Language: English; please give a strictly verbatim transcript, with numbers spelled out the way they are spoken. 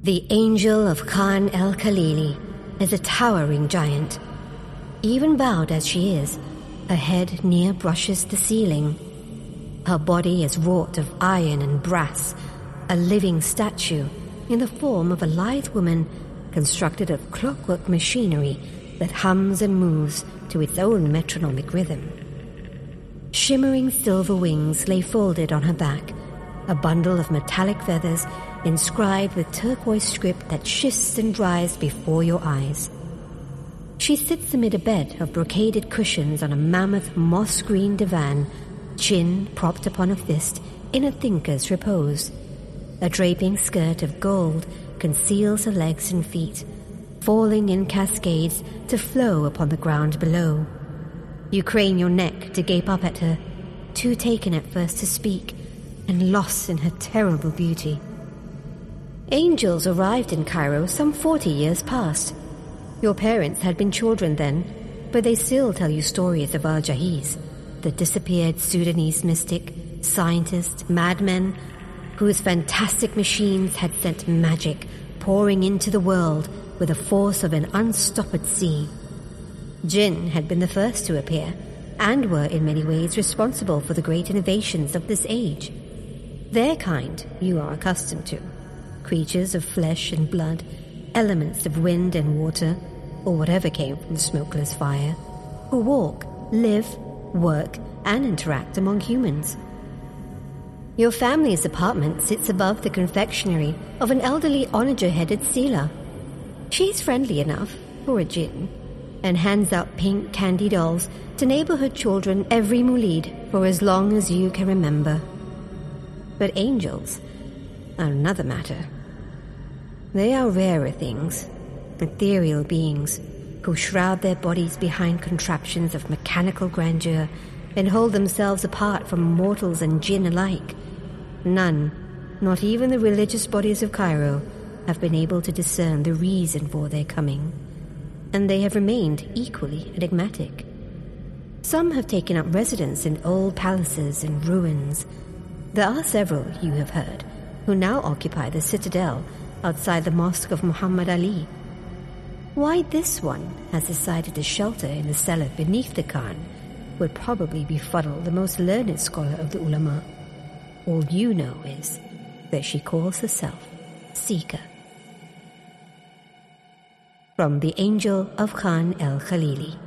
The Angel of Khan el-Khalili is a towering giant. Even bowed as she is, her head near brushes the ceiling. Her body is wrought of iron and brass, a living statue in the form of a lithe woman constructed of clockwork machinery that hums and moves to its own metronomic rhythm. Shimmering silver wings lay folded on her back, a bundle of metallic feathers inscribed with turquoise script that shifts and dries before your eyes. She sits amid a bed of brocaded cushions on a mammoth moss-green divan, chin propped upon a fist in a thinker's repose. A draping skirt of gold conceals her legs and feet, falling in cascades to flow upon the ground below. You crane your neck to gape up at her, too taken at first to speak, and lost in her terrible beauty. Angels arrived in Cairo some forty years past. Your parents had been children then, but they still tell you stories of Al-Jahiz, the disappeared Sudanese mystic, scientist, madman, whose fantastic machines had sent magic pouring into the world with the force of an unstopped sea. Jinn had been the first to appear, and were in many ways responsible for the great innovations of this age. Their kind you are accustomed to. Creatures of flesh and blood, elements of wind and water, or whatever came from smokeless fire, who walk, live, work, and interact among humans. Your family's apartment sits above the confectionery of an elderly onager-headed sealer. She's friendly enough for a jinn, and hands out pink candy dolls to neighborhood children every Moulid for as long as you can remember. But angels are another matter. They are rarer things, ethereal beings who shroud their bodies behind contraptions of mechanical grandeur and hold themselves apart from mortals and jinn alike. None, not even the religious bodies of Cairo, have been able to discern the reason for their coming, and they have remained equally enigmatic. Some have taken up residence in old palaces and ruins. There are several, you have heard, who now occupy the citadel outside the Mosque of Muhammad Ali. Why this one has decided to shelter in the cellar beneath the Khan would probably befuddle the most learned scholar of the ulama. All you know is that she calls herself Seeker. From The Angel of Khan el-Khalili.